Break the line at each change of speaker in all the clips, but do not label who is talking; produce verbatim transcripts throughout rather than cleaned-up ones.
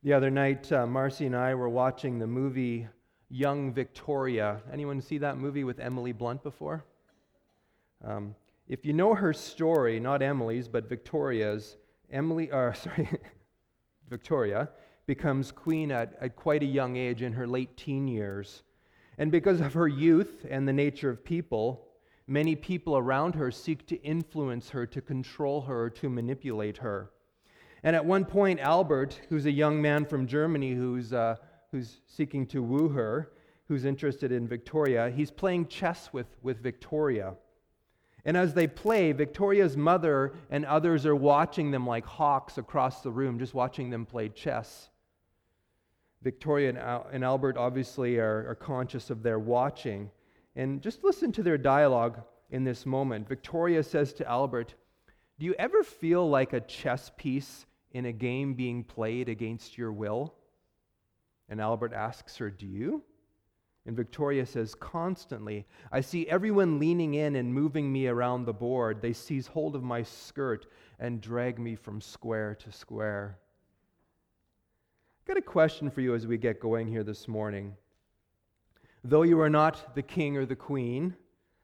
The other night, uh, Marcy and I were watching the movie Young Victoria. Anyone see that movie with Emily Blunt before? Um, if you know her story, not Emily's, but Victoria's, Emily, uh, sorry, Victoria becomes queen at, at quite a young age, in her late teen years. And because of her youth and the nature of people, many people around her seek to influence her, to control her, to manipulate her. And at one point, Albert, who's a young man from Germany who's uh, who's seeking to woo her, who's interested in Victoria, he's playing chess with, with Victoria. And as they play, Victoria's mother and others are watching them like hawks across the room, just watching them play chess. Victoria and, Al- and Albert obviously are, are conscious of their watching. And just listen to their dialogue in this moment. Victoria says to Albert, "Do you ever feel like a chess piece in a game being played against your will?" And Albert asks her, "Do you?" And Victoria says, "Constantly. I see everyone leaning in and moving me around the board. They seize hold of my skirt and drag me from square to square." I've got a question for you as we get going here this morning. Though you are not the king or the queen,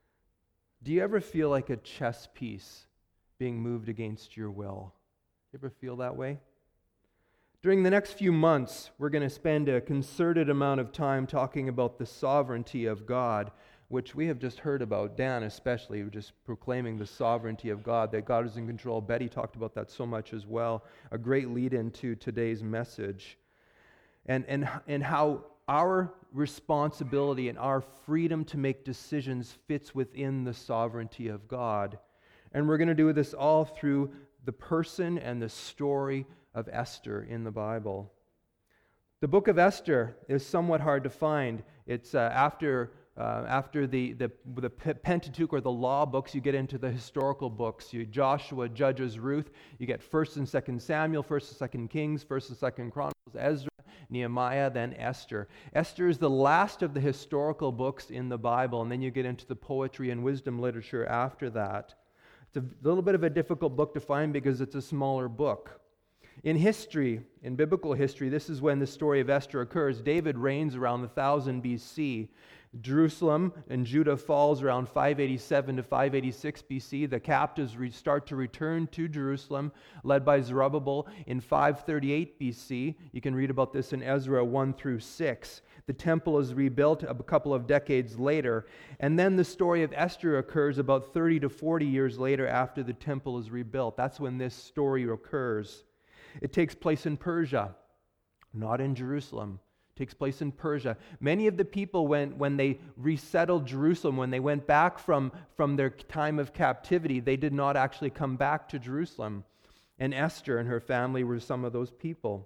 do you ever feel like a chess piece being moved against your will? You ever feel that way? During the next few months, we're going to spend a concerted amount of time talking about the sovereignty of God, which we have just heard about. Dan especially, just proclaiming the sovereignty of God, that God is in control. Betty talked about that so much as well. A great lead into today's message. And, and, and how our responsibility and our freedom to make decisions fits within the sovereignty of God. And we're going to do this all through the person and the story of Esther in the Bible. The book of Esther is somewhat hard to find. It's uh, after uh, after the, the the Pentateuch or the law books, you get into the historical books. You Joshua, Judges, Ruth. You get First and Second Samuel, First and Second Kings, First and Second Chronicles, Ezra, Nehemiah, then Esther. Esther is the last of the historical books in the Bible, and then you get into the poetry and wisdom literature after that. It's a little bit of a difficult book to find because it's a smaller book. In history, in biblical history, this is when the story of Esther occurs. David reigns around one thousand B C. Jerusalem and Judah falls around five eighty-seven to five eighty-six B C. The captives re- start to return to Jerusalem, led by Zerubbabel in five thirty-eight B C. You can read about this in Ezra one through six. The temple is rebuilt a couple of decades later. And then the story of Esther occurs about thirty to forty years later after the temple is rebuilt. That's when this story occurs. It takes place in Persia, not in Jerusalem. It takes place in Persia. Many of the people, when, when they resettled Jerusalem, when they went back from, from their time of captivity, they did not actually come back to Jerusalem. And Esther and her family were some of those people.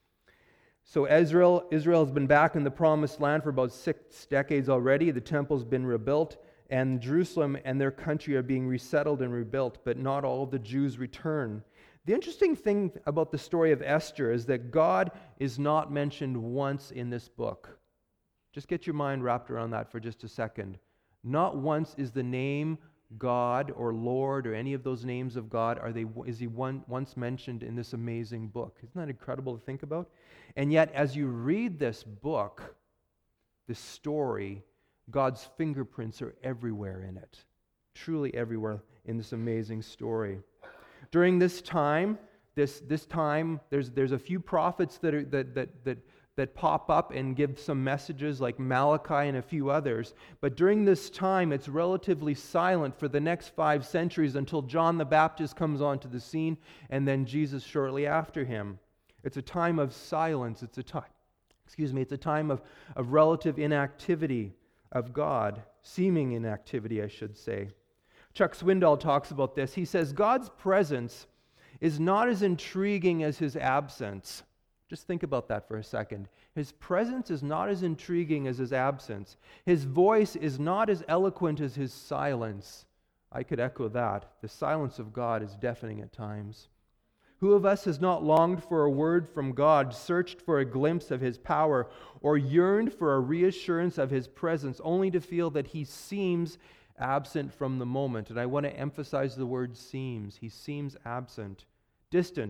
So Israel, Israel has been back in the Promised Land for about six decades already. The temple's been rebuilt, and Jerusalem and their country are being resettled and rebuilt, but not all of the Jews return. The interesting thing about the story of Esther is that God is not mentioned once in this book. Just get your mind wrapped around that for just a second. Not once is the name God or Lord or any of those names of God, are they, is he one, once mentioned in this amazing book. Isn't that incredible to think about? And yet, as you read this book, this story, God's fingerprints are everywhere in it. Truly everywhere in this amazing story. During this time, this this time, there's there's a few prophets that are that that that that pop up and give some messages, like Malachi and a few others. But during this time, it's relatively silent for the next five centuries until John the Baptist comes onto the scene, and then Jesus shortly after him. It's a time of silence. It's a time, excuse me, it's a time of, of relative inactivity of God, seeming inactivity, I should say. Chuck Swindoll talks about this. He says, God's presence is not as intriguing as his absence. Just think about that for a second. His presence is not as intriguing as his absence. His voice is not as eloquent as his silence. I could echo that. The silence of God is deafening at times. Who of us has not longed for a word from God, searched for a glimpse of his power, or yearned for a reassurance of his presence, only to feel that he seems absent from the moment? And I want to emphasize the word seems. He seems absent, distant,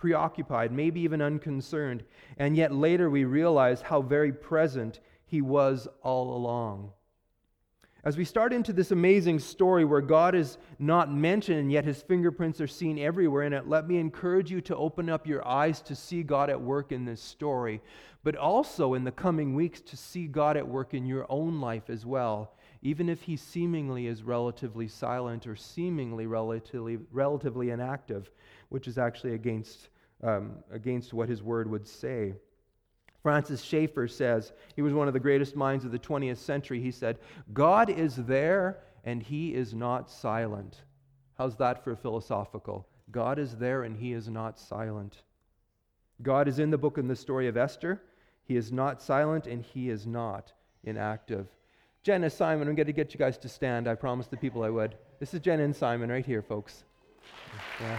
preoccupied, maybe even unconcerned. And yet later we realize how very present he was all along. As we start into this amazing story where God is not mentioned and yet his fingerprints are seen everywhere in it, let me encourage you to open up your eyes to see God at work in this story, but also in the coming weeks to see God at work in your own life as well, even if he seemingly is relatively silent or seemingly relatively, relatively inactive, which is actually against, um, against what his word would say. Francis Schaeffer says, he was one of the greatest minds of the twentieth century, he said, God is there and he is not silent. How's that for philosophical? God is there and he is not silent. God is in the book and the story of Esther. He is not silent and he is not inactive. Jen and Simon, I'm going to get you guys to stand. I promised the people I would. This is Jen and Simon right here, folks. Yeah.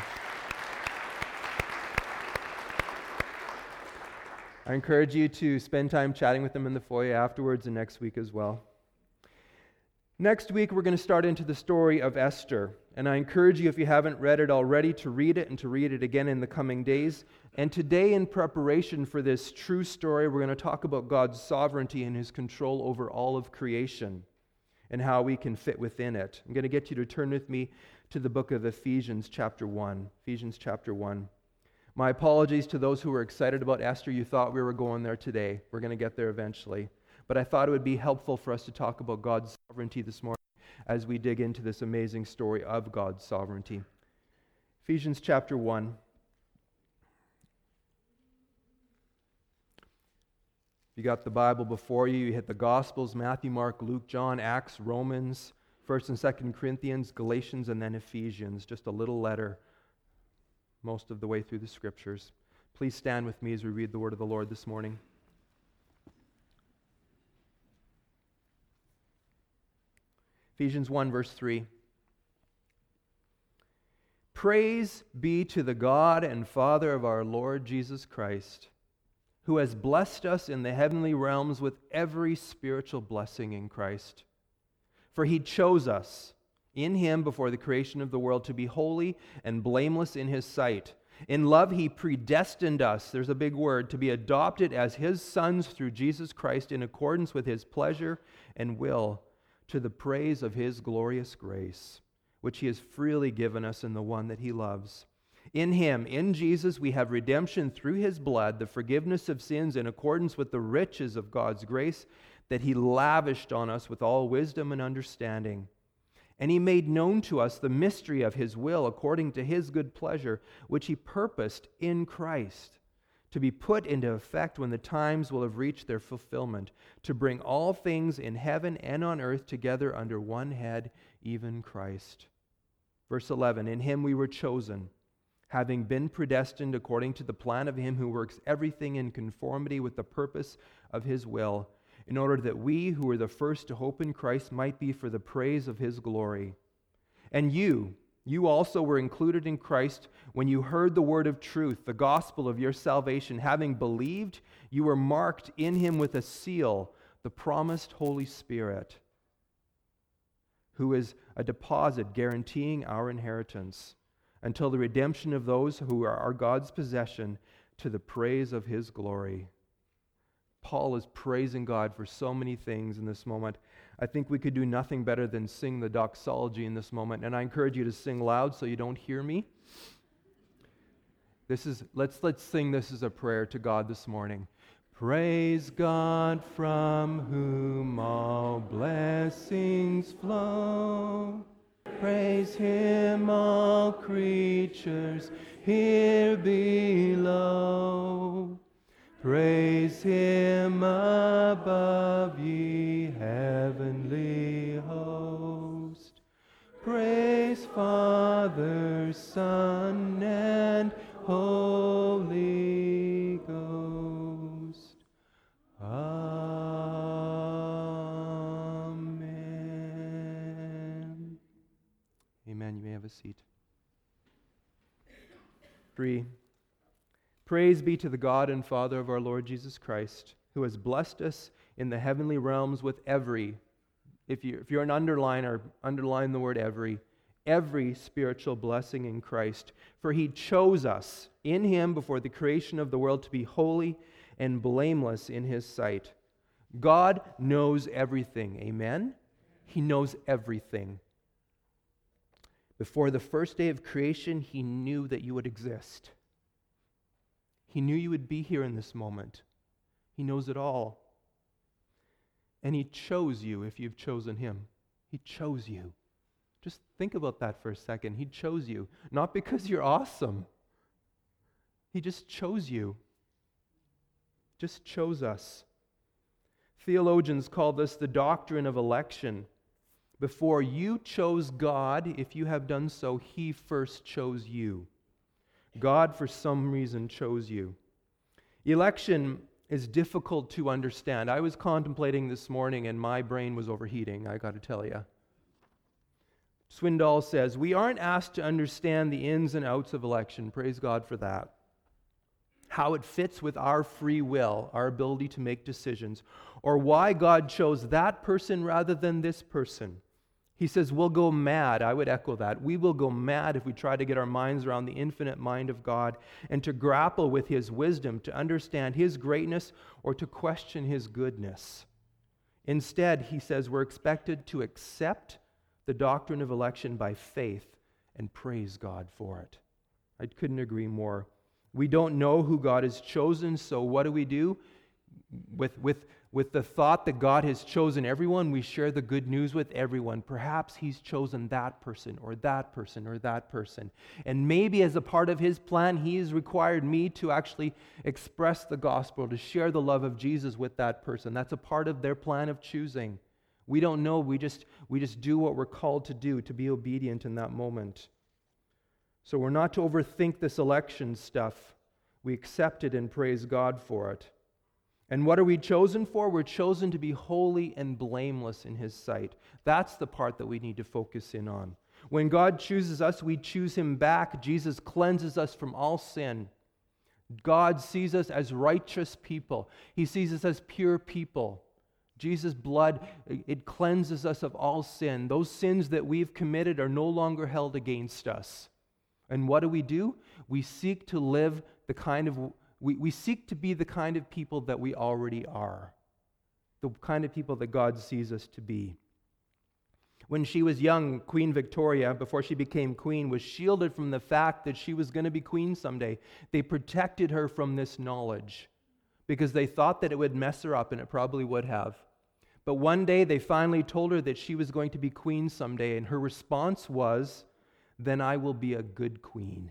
I encourage you to spend time chatting with them in the foyer afterwards and next week as well. Next week, we're going to start into the story of Esther. And I encourage you, if you haven't read it already, to read it and to read it again in the coming days. And today, in preparation for this true story, we're going to talk about God's sovereignty and his control over all of creation and how we can fit within it. I'm going to get you to turn with me to the book of Ephesians chapter one. Ephesians chapter one. My apologies to those who were excited about Esther. You thought we were going there today. We're going to get there eventually. But I thought it would be helpful for us to talk about God's sovereignty this morning as we dig into this amazing story of God's sovereignty. Ephesians chapter one. If you got the Bible before you, you hit the Gospels, Matthew, Mark, Luke, John, Acts, Romans, First and Second Corinthians, Galatians, and then Ephesians. Just a little letter most of the way through the Scriptures. Please stand with me as we read the word of the Lord this morning. Ephesians one, verse three. Praise be to the God and Father of our Lord Jesus Christ, who has blessed us in the heavenly realms with every spiritual blessing in Christ. For he chose us in him before the creation of the world to be holy and blameless in his sight. In love he predestined us, there's a big word, to be adopted as his sons through Jesus Christ in accordance with his pleasure and will, to the praise of his glorious grace, which he has freely given us in the one that he loves. In him, in Jesus, we have redemption through his blood, the forgiveness of sins in accordance with the riches of God's grace that he lavished on us with all wisdom and understanding. And he made known to us the mystery of his will according to his good pleasure, which he purposed in Christ, to be put into effect when the times will have reached their fulfillment, to bring all things in heaven and on earth together under one head, even Christ. Verse eleven, in him we were chosen, having been predestined according to the plan of him who works everything in conformity with the purpose of his will, in order that we who were the first to hope in Christ might be for the praise of his glory. And you, you also were included in Christ when you heard the word of truth, the gospel of your salvation. Having believed, you were marked in him with a seal, the promised Holy Spirit, who is a deposit guaranteeing our inheritance until the redemption of those who are our God's possession, to the praise of his glory. Paul is praising God for so many things in this moment. I think we could do nothing better than sing the doxology in this moment, and I encourage you to sing loud so you don't hear me. This is let's let's sing this as a prayer to God this morning. Praise God from whom all blessings flow. Praise him, all creatures here below. Praise him above, ye heavenly host. Praise Father, Son, and Holy Ghost. Amen. Amen. You may have a seat. Three. Praise be to the God and Father of our Lord Jesus Christ, who has blessed us in the heavenly realms with every, if, you, if you're an underliner, underline the word every, every spiritual blessing in Christ. For he chose us in him before the creation of the world to be holy and blameless in his sight. God knows everything. Amen? He knows everything. Before the first day of creation, he knew that you would exist. He knew you would be here in this moment. He knows it all. And he chose you if you've chosen him. He chose you. Just think about that for a second. He chose you, not because you're awesome. He just chose you. Just chose us. Theologians call this the doctrine of election. Before you chose God, if you have done so, he first chose you. God, for some reason, chose you. Election is difficult to understand. I was contemplating this morning and my brain was overheating, I got to tell you. Swindoll says, we aren't asked to understand the ins and outs of election. Praise God for that. How it fits with our free will, our ability to make decisions, or why God chose that person rather than this person. He says, we'll go mad. I would echo that. We will go mad if we try to get our minds around the infinite mind of God and to grapple with his wisdom, to understand his greatness, or to question his goodness. Instead, he says, we're expected to accept the doctrine of election by faith and praise God for it. I couldn't agree more. We don't know who God has chosen, so what do we do? With, with, with the thought that God has chosen everyone, we share the good news with everyone. Perhaps he's chosen that person or that person or that person. And maybe as a part of his plan, he has required me to actually express the gospel, to share the love of Jesus with that person. That's a part of their plan of choosing. We don't know. We just, we just do what we're called to do, to be obedient in that moment. So we're not to overthink this election stuff. We accept it and praise God for it. And what are we chosen for? We're chosen to be holy and blameless in his sight. That's the part that we need to focus in on. When God chooses us, we choose him back. Jesus cleanses us from all sin. God sees us as righteous people. He sees us as pure people. Jesus' blood, it cleanses us of all sin. Those sins that we've committed are no longer held against us. And what do we do? We seek to live the kind of, we, we seek to be the kind of people that we already are. The kind of people that God sees us to be. When she was young, Queen Victoria, before she became queen, was shielded from the fact that she was going to be queen someday. They protected her from this knowledge because they thought that it would mess her up, and it probably would have. But one day they finally told her that she was going to be queen someday, and her response was, then I will be a good queen.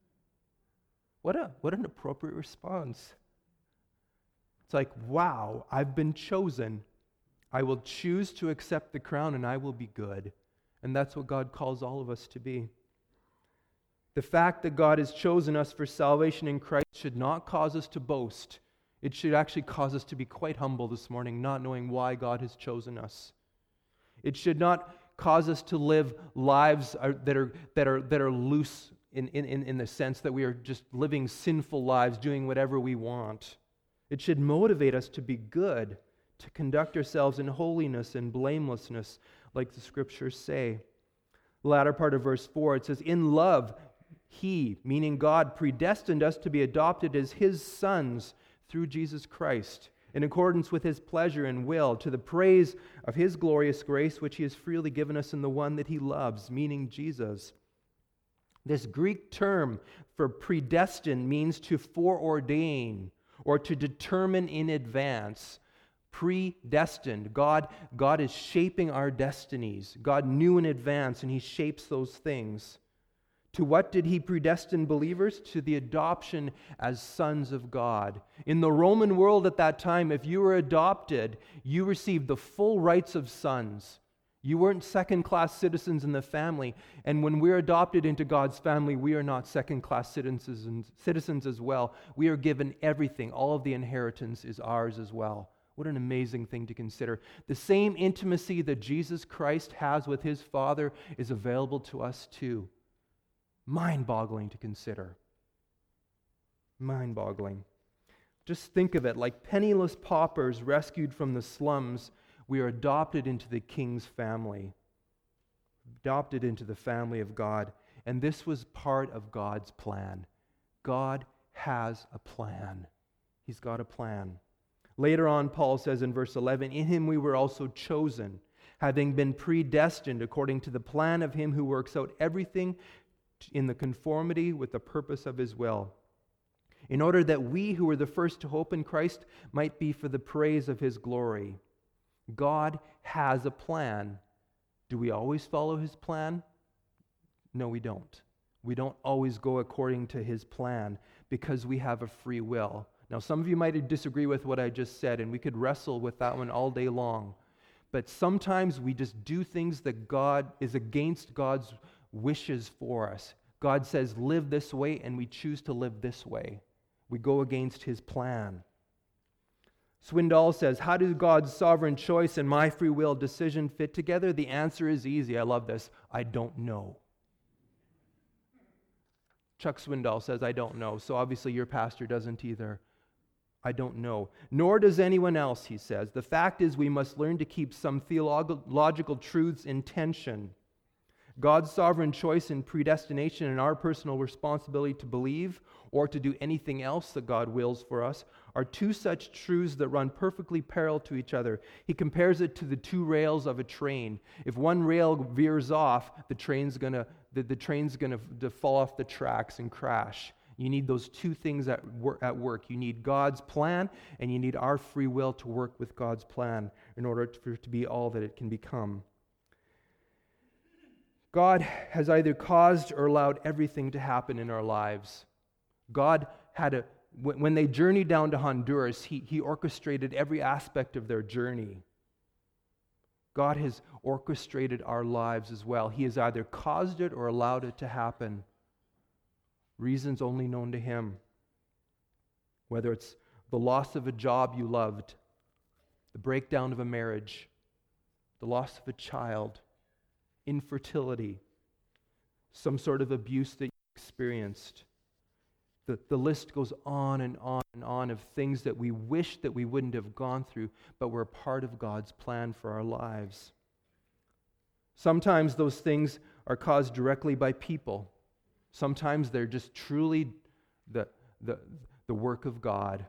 What a what an appropriate response. It's like, wow, I've been chosen. I will choose to accept the crown and I will be good. And that's what God calls all of us to be. The fact that God has chosen us for salvation in Christ should not cause us to boast. It should actually cause us to be quite humble this morning, not knowing why God has chosen us. It should not cause us to live lives that are that are that are loose in, in, in the sense that we are just living sinful lives, doing whatever we want. It should motivate us to be good, to conduct ourselves in holiness and blamelessness, like the scriptures say. The latter part of verse four, it says, in love, he, meaning God, predestined us to be adopted as his sons through Jesus Christ, in accordance with his pleasure and will, to the praise of his glorious grace, which he has freely given us in the one that he loves, meaning Jesus. This Greek term for predestined means to foreordain or to determine in advance. Predestined. God, God is shaping our destinies. God knew in advance, and he shapes those things. To what did he predestine believers? To the adoption as sons of God. In the Roman world at that time, if you were adopted, you received the full rights of sons. You weren't second-class citizens in the family. And when we're adopted into God's family, we are not second-class citizens, citizens as well. We are given everything. All of the inheritance is ours as well. What an amazing thing to consider. The same intimacy that Jesus Christ has with his Father is available to us too. Mind-boggling to consider. Mind-boggling. Just think of it like penniless paupers rescued from the slums. We are adopted into the King's family. adopted into the family of God. And this was part of God's plan. God has a plan. He's got a plan. Later on, Paul says in verse eleven, "In him we were also chosen, having been predestined according to the plan of him who works out everything in the conformity with the purpose of his will, in order that we who were the first to hope in Christ might be for the praise of his glory." God has a plan. Do we always follow his plan? No, we don't. We don't always go according to his plan because we have a free will. Now, some of you might disagree with what I just said, and we could wrestle with that one all day long. But sometimes we just do things that God is against God's wishes for us. God says, live this way, and we choose to live this way. We go against his plan. Swindoll says, how do God's sovereign choice and my free will decision fit together? The answer is easy. I love this. I don't know. Chuck Swindoll says, I don't know. So obviously your pastor doesn't either. I don't know. Nor does anyone else, he says. The fact is we must learn to keep some theological truths in tension. God's sovereign choice and predestination and our personal responsibility to believe or to do anything else that God wills for us are two such truths that run perfectly parallel to each other. He compares it to the two rails of a train. If one rail veers off, the train's going to the, the train's going to fall off the tracks and crash. You need those two things at work, at work. You need God's plan, and you need our free will to work with God's plan in order for it to be all that it can become. God has either caused or allowed everything to happen in our lives. God had a, when they journeyed down to Honduras, he, he orchestrated every aspect of their journey. God has orchestrated our lives as well. He has either caused it or allowed it to happen. Reasons only known to him. Whether it's the loss of a job you loved, the breakdown of a marriage, the loss of a child, infertility, some sort of abuse that you experienced. The, the list goes on and on and on of things that we wish that we wouldn't have gone through, but were part of God's plan for our lives. Sometimes those things are caused directly by people. Sometimes they're just truly the, the, the work of God.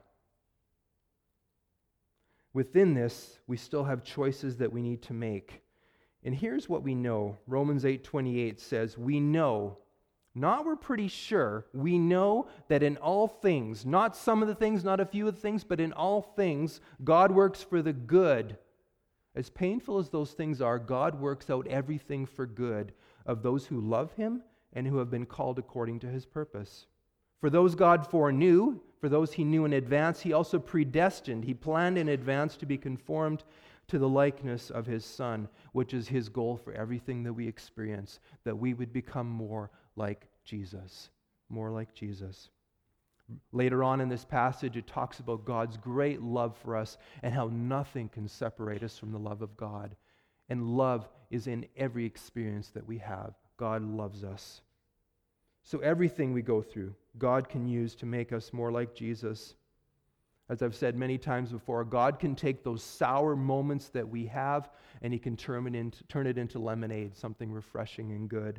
Within this, we still have choices that we need to make. And here's what we know. Romans eight twenty-eight says, we know, not we're pretty sure, we know that in all things, not some of the things, not a few of the things, but in all things, God works for the good. As painful as those things are, God works out everything for good of those who love him and who have been called according to his purpose. For those God foreknew, for those he knew in advance, he also predestined. He planned in advance to be conformed to the likeness of his Son, which is his goal for everything that we experience, that we would become more like Jesus, more like Jesus. Later on in this passage, it talks about God's great love for us and how nothing can separate us from the love of God. And love is in every experience that we have. God loves us. So everything we go through, God can use to make us more like Jesus. As I've said many times before, God can take those sour moments that we have and he can turn it into, turn it into lemonade, something refreshing and good.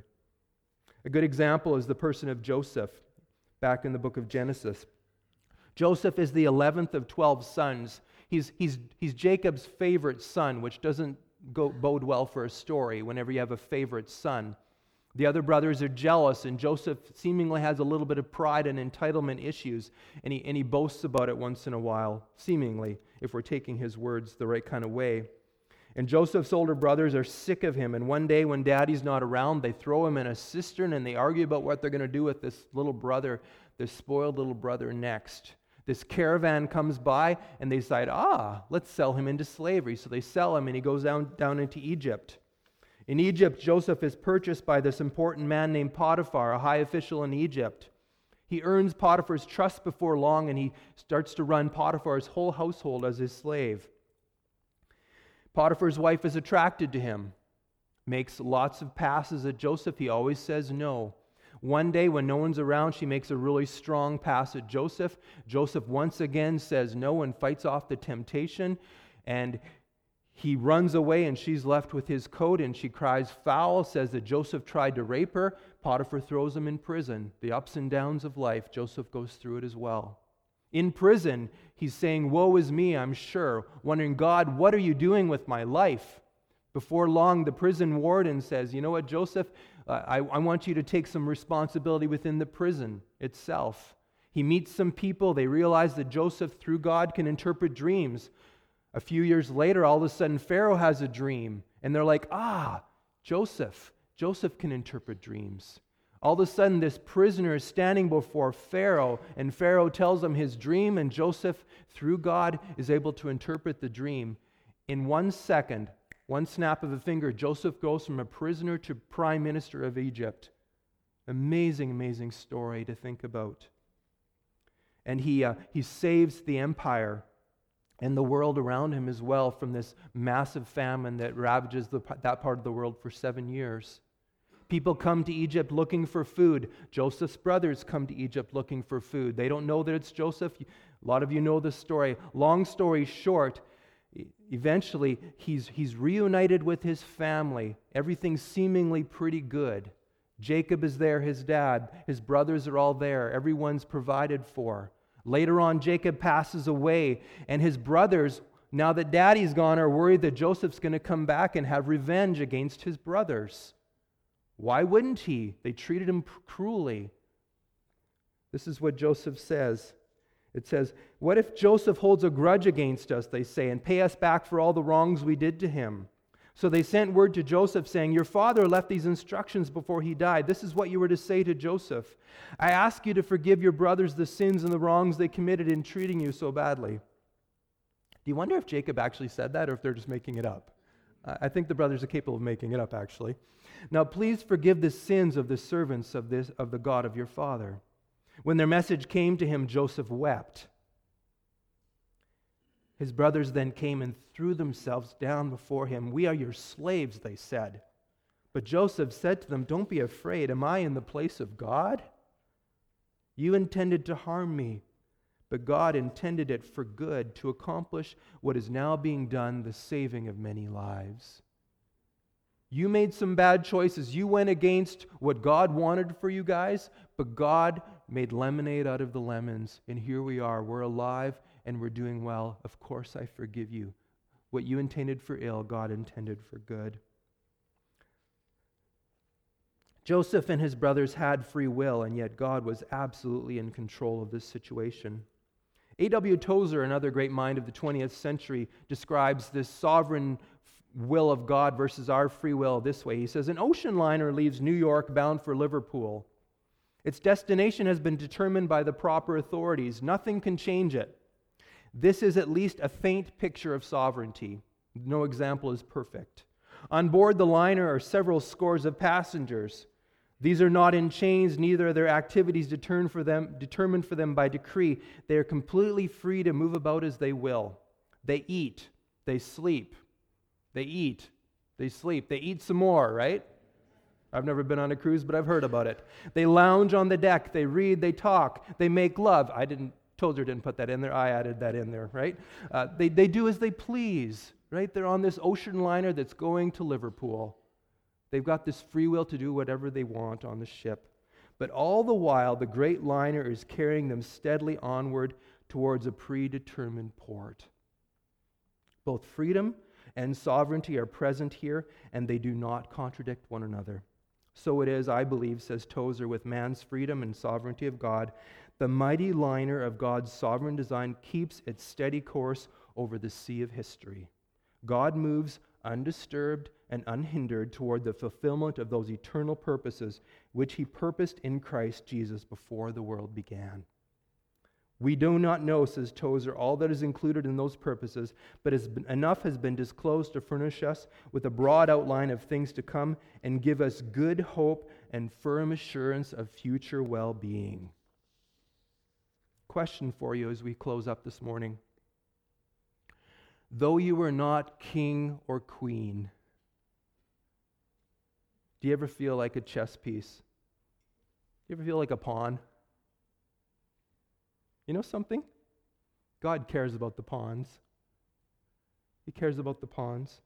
A good example is the person of Joseph, back in the book of Genesis. Joseph is the eleventh of twelve sons. He's, he's, he's Jacob's favorite son, which doesn't go, bode well for a story whenever you have a favorite son. The other brothers are jealous, and Joseph seemingly has a little bit of pride and entitlement issues, and he, and he boasts about it once in a while, seemingly, if we're taking his words the right kind of way. And Joseph's older brothers are sick of him, and one day when daddy's not around, they throw him in a cistern, and they argue about what they're going to do with this little brother, this spoiled little brother next. This caravan comes by, and they decide, ah, let's sell him into slavery. So they sell him, and he goes down, down into Egypt. In Egypt, Joseph is purchased by this important man named Potiphar, a high official in Egypt. He earns Potiphar's trust before long, and he starts to run Potiphar's whole household as his slave. Potiphar's wife is attracted to him, makes lots of passes at Joseph. He always says no. One day when no one's around, she makes a really strong pass at Joseph. Joseph once again says no and fights off the temptation, and He runs away and she's left with his coat and she cries foul, says that Joseph tried to rape her. Potiphar throws him in prison. The ups and downs of life, Joseph goes through it as well. In prison, he's saying, woe is me, I'm sure, wondering, God, what are you doing with my life? Before long, the prison warden says, you know what, Joseph, uh, I, I want you to take some responsibility within the prison itself. He meets some people. They realize that Joseph, through God, can interpret dreams. A few years later, all of a sudden, Pharaoh has a dream. And they're like, ah, Joseph. Joseph can interpret dreams. All of a sudden, this prisoner is standing before Pharaoh, and Pharaoh tells him his dream, and Joseph, through God, is able to interpret the dream. In one second, one snap of a finger, Joseph goes from a prisoner to prime minister of Egypt. Amazing, amazing story to think about. And he, uh, he saves the empire and the world around him as well from this massive famine that ravages the, that part of the world for seven years. People come to Egypt looking for food. Joseph's brothers come to Egypt looking for food. They don't know that it's Joseph. A lot of you know this story. Long story short, eventually he's, he's reunited with his family. Everything's seemingly pretty good. Jacob is there, his dad. His brothers are all there. Everyone's provided for. Later on, Jacob passes away, and his brothers, now that daddy's gone, are worried that Joseph's going to come back and have revenge against his brothers. Why wouldn't he? They treated him cruelly. This is what Joseph says. It says, what if Joseph holds a grudge against us, they say, and pay us back for all the wrongs we did to him? So they sent word to Joseph saying, your father left these instructions before he died. This is what you were to say to Joseph. I ask you to forgive your brothers the sins and the wrongs they committed in treating you so badly. Do you wonder if Jacob actually said that or if they're just making it up? I think the brothers are capable of making it up, actually. Now please forgive the sins of the servants of this of the God of your father. When their message came to him, Joseph wept. His brothers then came and threw themselves down before him. We are your slaves, they said. But Joseph said to them, don't be afraid. Am I in the place of God? You intended to harm me, but God intended it for good, to accomplish what is now being done, the saving of many lives. You made some bad choices. You went against what God wanted for you guys, but God made lemonade out of the lemons. And here we are. We're alive and we're doing well. Of course I forgive you. What you intended for ill, God intended for good. Joseph and his brothers had free will, and yet God was absolutely in control of this situation. A W Tozer, another great mind of the twentieth century, describes this sovereign will of God versus our free will this way. He says, an ocean liner leaves New York bound for Liverpool. Its destination has been determined by the proper authorities. Nothing can change it. This is at least a faint picture of sovereignty. No example is perfect. On board the liner are several scores of passengers. These are not in chains, neither are their activities determined for them, determined for them by decree. They are completely free to move about as they will. They eat, they sleep. They eat, they sleep. They eat some more, right? I've never been on a cruise, but I've heard about it. They lounge on the deck, they read, they talk, they make love. I didn't, Tozer didn't put that in there, I added that in there, right? Uh, they, they do as they please, right? They're on this ocean liner that's going to Liverpool. They've got this free will to do whatever they want on the ship. But all the while, the great liner is carrying them steadily onward towards a predetermined port. Both freedom and sovereignty are present here, and they do not contradict one another. So it is, I believe, says Tozer, with man's freedom and sovereignty of God. The mighty liner of God's sovereign design keeps its steady course over the sea of history. God moves undisturbed and unhindered toward the fulfillment of those eternal purposes which he purposed in Christ Jesus before the world began. We do not know, says Tozer, all that is included in those purposes, but has been, enough has been disclosed to furnish us with a broad outline of things to come and give us good hope and firm assurance of future well-being. Question for you as we close up this morning. Though you are not king or queen, do you ever feel like a chess piece? Do you ever feel like a pawn? You know something? God cares about the pawns. He cares about the pawns.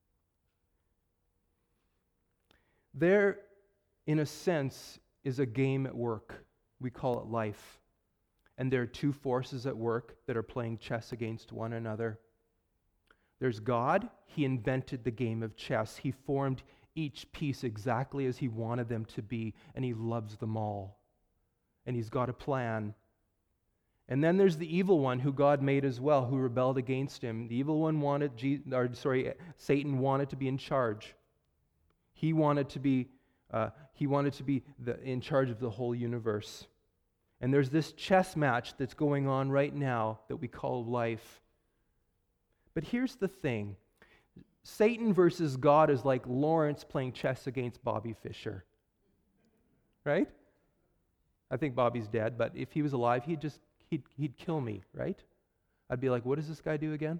There, in a sense, is a game at work. We call it life. And there are two forces at work that are playing chess against one another. There's God. He invented the game of chess. He formed each piece exactly as He wanted them to be, and He loves them all. And He's got a plan. And then there's the evil one who God made as well, who rebelled against Him. The evil one wanted, Je- or sorry, Satan wanted to be in charge. He wanted to be, uh, he wanted to be the, in charge of the whole universe. And there's this chess match that's going on right now that we call life. But here's the thing. Satan versus God is like Lawrence playing chess against Bobby Fischer. Right? I think Bobby's dead, but if he was alive, he'd just he'd he'd kill me, right? I'd be like, what does this guy do again?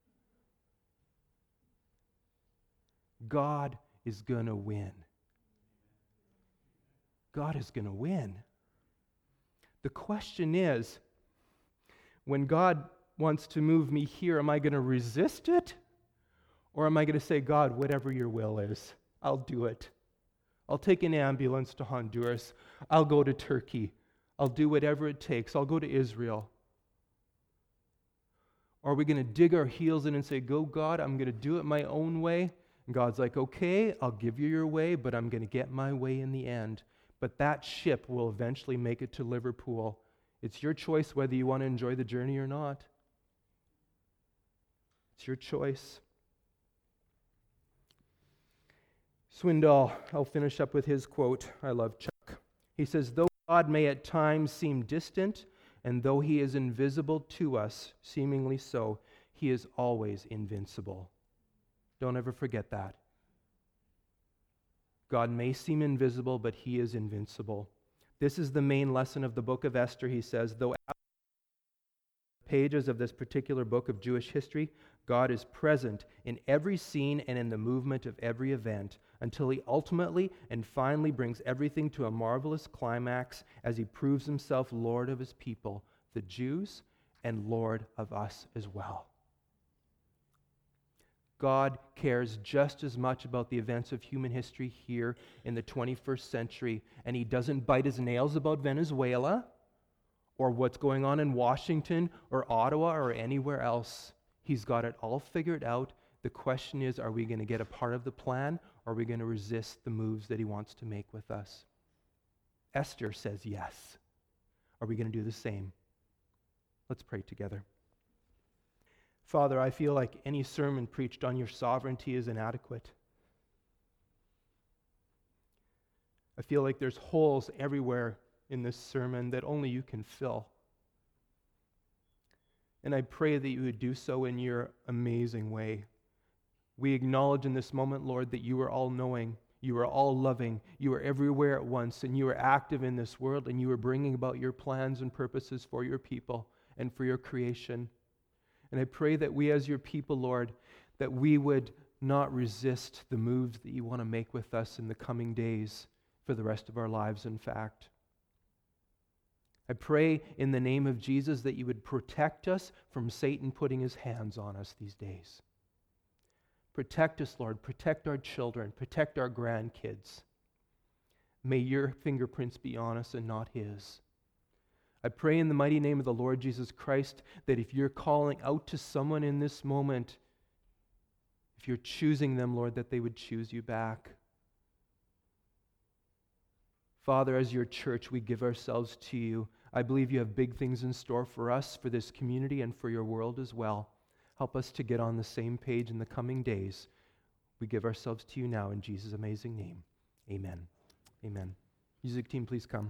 God is going to win. God is going to win. The question is, when God wants to move me here, am I going to resist it? Or am I going to say, God, whatever your will is, I'll do it. I'll take an ambulance to Honduras. I'll go to Turkey. I'll do whatever it takes. I'll go to Israel. Or are we going to dig our heels in and say, go, God, I'm going to do it my own way? And God's like, okay, I'll give you your way, but I'm going to get my way in the end. But that ship will eventually make it to Liverpool. It's your choice whether you want to enjoy the journey or not. It's your choice. Swindoll, I'll finish up with his quote. I love Chuck. He says, though God may at times seem distant, and though He is invisible to us, seemingly so, He is always invincible. Don't ever forget that. God may seem invisible, but He is invincible. This is the main lesson of the book of Esther, he says. Though pages of this particular book of Jewish history, God is present in every scene and in the movement of every event until He ultimately and finally brings everything to a marvelous climax as He proves Himself Lord of His people, the Jews, and Lord of us as well. God cares just as much about the events of human history here in the twenty-first century, and He doesn't bite His nails about Venezuela or what's going on in Washington or Ottawa or anywhere else. He's got it all figured out. The question is, are we going to get a part of the plan, or are we going to resist the moves that He wants to make with us? Esther says yes. Are we going to do the same? Let's pray together. Father, I feel like any sermon preached on your sovereignty is inadequate. I feel like there's holes everywhere in this sermon that only you can fill. And I pray that you would do so in your amazing way. We acknowledge in this moment, Lord, that you are all-knowing, you are all-loving, you are everywhere at once, and you are active in this world, and you are bringing about your plans and purposes for your people and for your creation. And I pray that we as your people, Lord, that we would not resist the moves that you want to make with us in the coming days for the rest of our lives, in fact. I pray in the name of Jesus that you would protect us from Satan putting his hands on us these days. Protect us, Lord. Protect our children. Protect our grandkids. May your fingerprints be on us and not his. I pray in the mighty name of the Lord Jesus Christ that if you're calling out to someone in this moment, if you're choosing them, Lord, that they would choose you back. Father, as your church, we give ourselves to you. I believe you have big things in store for us, for this community, and for your world as well. Help us to get on the same page in the coming days. We give ourselves to you now in Jesus' amazing name. Amen. Amen. Music team, please come.